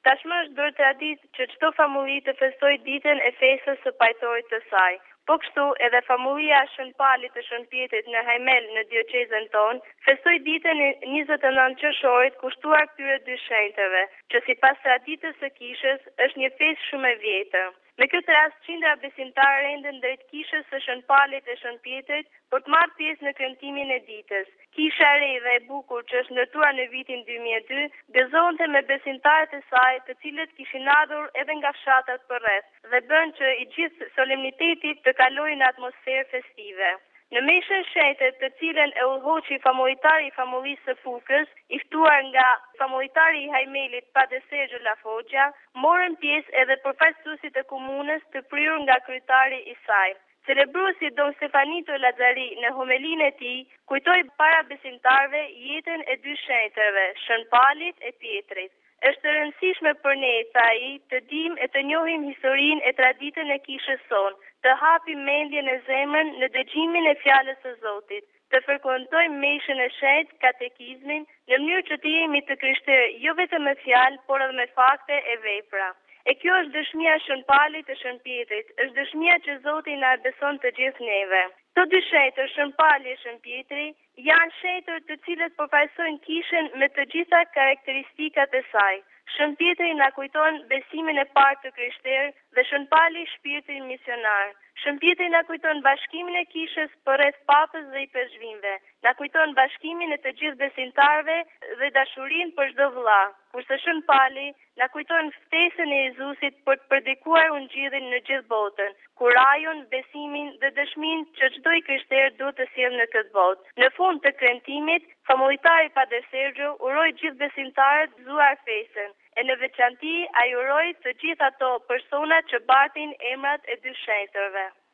Tashmë është bërë traditë që çdo famulji të festojë ditën e festës së pajtorit të saj. Po kështu edhe famulja e Shën Palit të Shën Pjetrit në Hajmel në diocezën tonë festoi ditën e 29 qershorit kushtuar këtyre dy shenjteve, që sipas traditës së kishës është një festë shumë e vjetër. Në këtë rast qindra besimtarë rendën drejt kishës së Shën Palit e Shën Pjetrit për të marrë pjesë në kremtimin e ditës. Kisha e re dhe e bukur që është ndërtuar në vitin 2002 gëzonte me besimtarët e saj, të cilët kishin ardhur edhe nga fshatat përreth dhe bën që i gjithë solemnitetit të kalojë në atmosferë festive. Në meshën shenjtë, të cilën e udhëhoqi famulitari i famullisë së Fukës, i ftuar nga famulitari i Hajmelit Padre Sergio La Foggia, morën pjesë edhe përfaqësuesit e komunës të prirur nga kryetari i saj. Celebruesi Don Stefanito Lazzari në homelinë e tij kujtoi para besimtarëve jetën e dy shenjteve, Shën Palit e Pjetrit. Është e rëndësishme për ne, tha ai, të dimë e të njohim historinë e traditën e kishës sonë, të hapim mendjen e zemrën në dëgjimin e fjalës së Zotit, të frekuentojmë meshën e shenjtë, katekizmin, në mënyrë që të jemi të krishterë jo vetëm me fjalë, por edhe me fakte e vepra. E kjo është dëshmia e Shën Palit të Shën Pjetrit, është dëshmia që Zoti na e beson të gjithë neve. Këto dy shenjtë, Shën Pali e Shën Pjetri, janë shenjtë të cilët përfaqësojnë kishën me të gjitha karakteristikat e saj. Shën Pjetri na kujton besimin e parë të krishterë dhe Shën Pali shpirtin misionar. Shën Pjetri na kujton bashkimin e kishës përreth papës dhe i peshqvinjve. Na kujton bashkimin e të gjithë besimtarëve dhe dashurinë për çdo vëlla. Kurse Shën Pali na kujton ftesën e Jezusit për të predikuar ungjillin në gjithë botën, kurajon, besimin dhe dëshminë që çdo i krishterë duhet të sjellë në këtë botë. Në fund të kremtimit, famulitari Padre Sergio uroi gjithë besimtarët të gëzuar festën, e në veçanti ai uroi të gjithë ato persona që batin emrat e dy shenjtërve.